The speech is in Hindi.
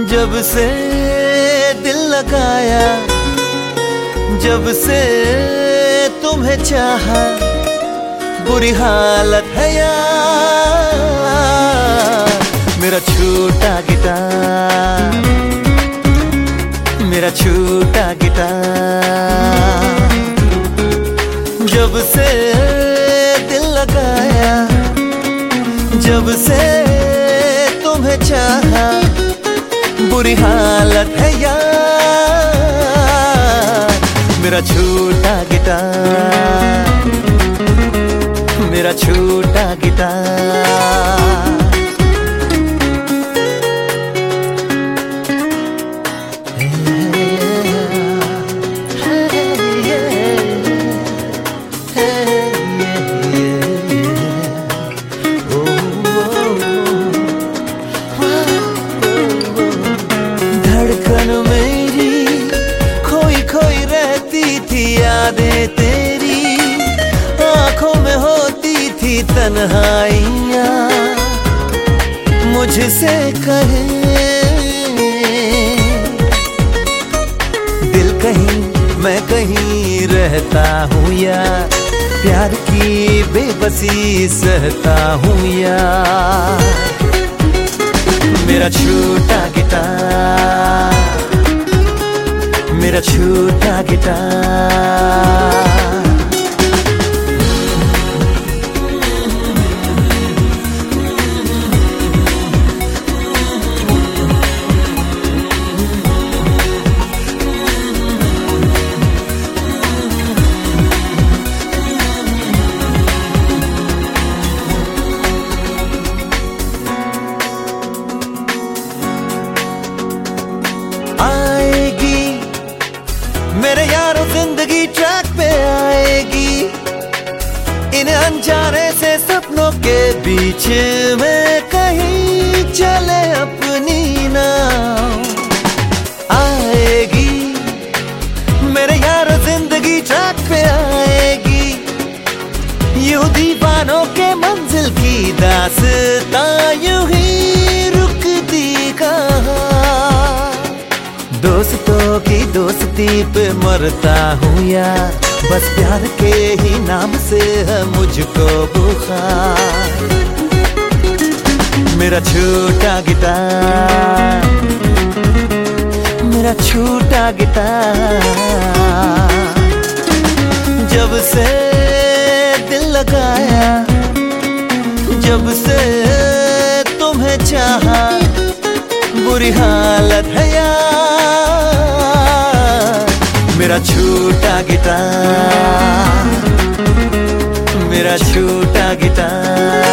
जब से दिल लगाया, जब से तुम्हें चाहा, बुरी हालत है यार। मेरा छूटा गिटार, मेरा छूटा गिटार। जब से दिल लगाया, जब से तुम्हें चाहा, बुरी हालत है यार। मेरा छूटा गिटार, मेरा छूटा गिटार। धड़कन मेरी खोई खोई रहती थी, यादें तेरी आंखों में होती थी तन्हाइयां। मुझसे कहे दिल कहीं मैं कहीं रहता हूँ यार, प्यार की बेबसी सहता हूँ यार। मेरा छूटा गिटार, मेरा छूटा गिटार। मेरे यारों जिंदगी ट्रैक पे आएगी, इन अनजाने से सपनों के बीच में कहीं चले अपनी नाव आएगी। मेरे यारों जिंदगी ट्रैक पे आएगी, यूं दीवानों के मंजिल की दास्तां यूं ही रुकती कहाँ। दोस्तों की दोस्ती पे मरता हूँ यार, बस प्यार के ही नाम से है मुझको बुखार। मेरा छूटा गिटार, मेरा छूटा गिटार। जब से दिल लगाया, जब से तुम्हें चाहा, बुरी हालत है यार। मेरा छूटा गिटार, मेरा छूटा गिटार।